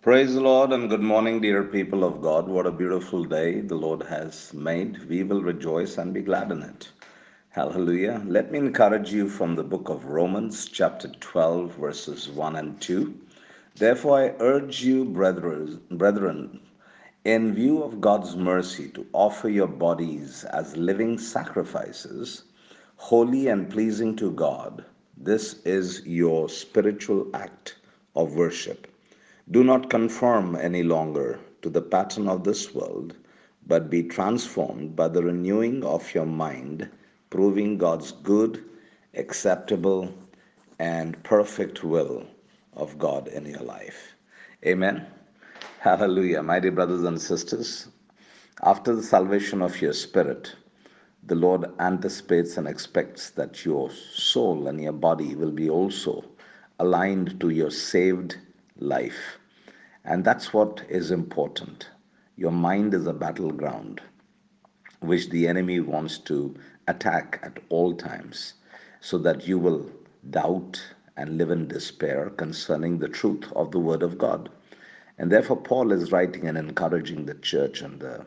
Praise the Lord and good morning, dear people of God. What a beautiful day the Lord has made. We will rejoice and be glad in it. Hallelujah. Let me encourage you from the book of Romans, chapter 12, verses 1 and 2. Therefore, I urge you, brethren, in view of God's mercy, to offer your bodies as living sacrifices, holy and pleasing to God. This is your spiritual act of worship. Do not conform any longer to the pattern of this world, but be transformed by the renewing of your mind, proving God's good, acceptable, and perfect will of God in your life. Amen. Hallelujah. My dear brothers and sisters, after the salvation of your spirit, the Lord anticipates and expects that your soul and your body will be also aligned to your saved life. And that's what is important. Your mind is a battleground which the enemy wants to attack at all times so that you will doubt and live in despair concerning the truth of the Word of God. And therefore, Paul is writing and encouraging the church and the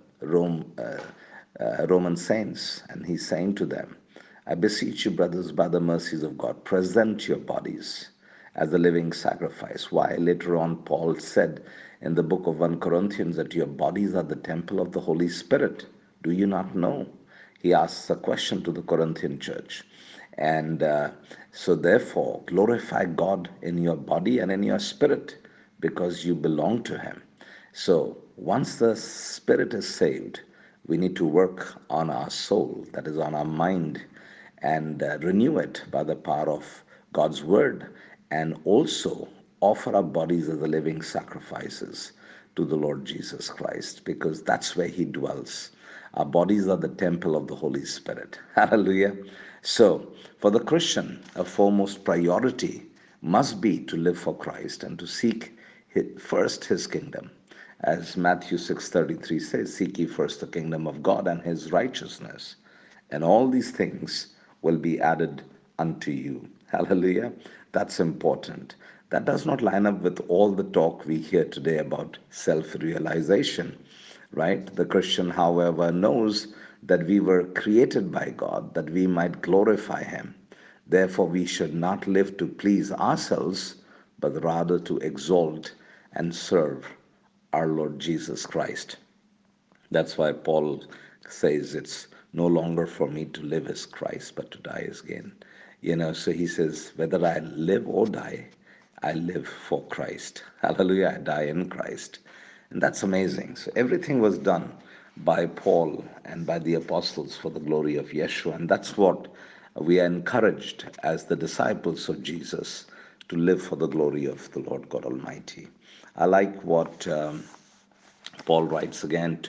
Roman saints, and he's saying to them, I beseech you, brothers, by the mercies of God, present your bodies as a living sacrifice. Why? Later on, Paul said in the book of 1 Corinthians that your bodies are the temple of the Holy Spirit. Do you not know? He asks a question to the Corinthian church. And so, therefore, glorify God in your body and in your spirit because you belong to Him. So, once the spirit is saved, we need to work on our soul, that is, on our mind, and renew it by the power of God's word, and also offer our bodies as a living sacrifices to the Lord Jesus Christ, because that's where He dwells. Our bodies are the temple of the Holy Spirit. Hallelujah. So, for the Christian, a foremost priority must be to live for Christ and to seek first His kingdom. As Matthew 6:33 says, seek ye first the kingdom of God and His righteousness, and all these things will be added unto you. Hallelujah. That's important. That does not line up with all the talk we hear today about self realization, right? The Christian, however, knows that we were created by God that we might glorify Him. Therefore, we should not live to please ourselves, but rather to exalt and serve our Lord Jesus Christ. That's why Paul says it's no longer for me to live as Christ, but to die as gain. So he says, whether I live or die, I live for Christ. Hallelujah, I die in Christ. And that's amazing. So everything was done by Paul and by the apostles for the glory of Yeshua. And that's what we are encouraged as the disciples of Jesus to live for the glory of the Lord God Almighty. I like what Paul writes again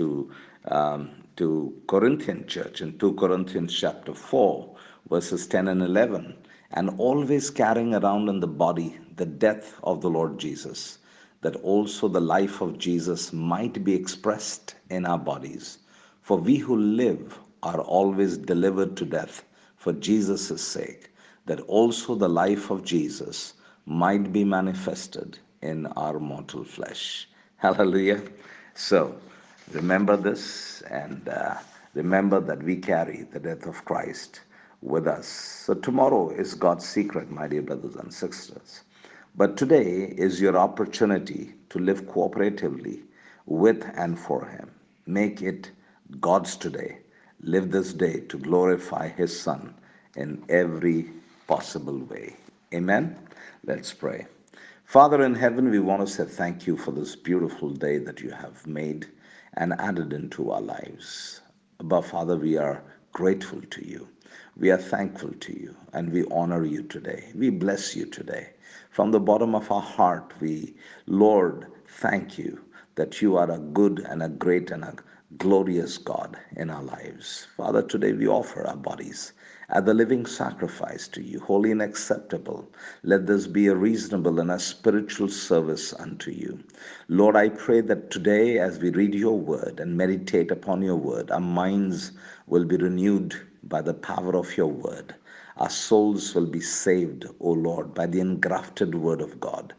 to Corinthian church in 2 Corinthians chapter 4, verses 10 and 11, and always carrying around in the body the death of the Lord Jesus, that also the life of Jesus might be expressed in our bodies. For we who live are always delivered to death for Jesus' sake, that also the life of Jesus might be manifested in our mortal flesh. Hallelujah. So remember this and remember that we carry the death of Christ with us. So tomorrow is God's secret, my dear brothers and sisters. But today is your opportunity to live cooperatively with and for Him. Make it God's today. Live this day to glorify His Son in every possible way. Amen. Let's pray. Father in heaven, we want to say thank you for this beautiful day that you have made and added into our lives. Above, Father, we are grateful to you. We are thankful to you and we honor you today. We bless you today. From the bottom of our heart, Lord, thank you that you are a good and a great and a glorious God in our lives. Father, today we offer our bodies as a living sacrifice to you, holy and acceptable. Let this be a reasonable and a spiritual service unto you. Lord, I pray that today as we read your word and meditate upon your word, our minds will be renewed by the power of your word. Our souls will be saved, O Lord, by the engrafted word of God.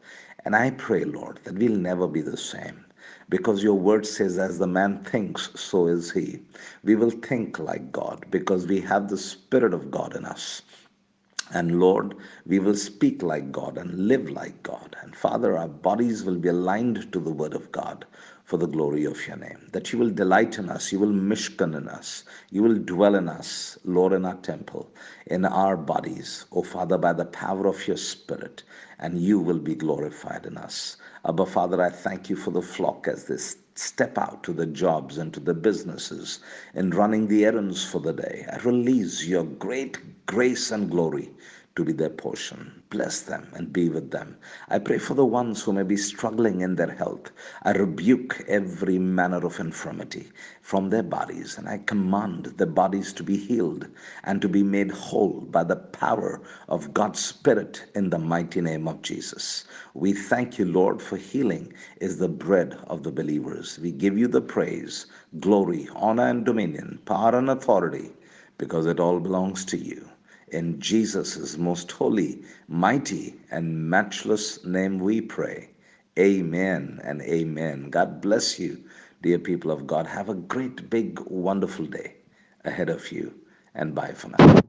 And I pray, Lord, that we'll never be the same. Because your word says, as the man thinks, so is he. We will think like God because we have the Spirit of God in us. And Lord, we will speak like God and live like God. And Father, our bodies will be aligned to the Word of God for the glory of your name. That you will delight in us, you will mishkan in us, you will dwell in us, Lord, in our temple, in our bodies, O Father, by the power of your Spirit, and you will be glorified in us. Abba, Father, I thank you for the flock as this step out to the jobs and to the businesses and running the errands for the day. I release your great grace and glory to be their portion. Bless them and be with them. I pray for the ones who may be struggling in their health. I rebuke every manner of infirmity from their bodies, and I command the bodies to be healed and to be made whole by the power of God's Spirit in the mighty name of Jesus. We thank you, Lord, for healing is the bread of the believers. We give you the praise, glory, honor, and dominion, power, and authority because it all belongs to you. In Jesus' most holy, mighty, and matchless name we pray. Amen and amen. God bless you, dear people of God. Have a great, big, wonderful day ahead of you, and bye for now.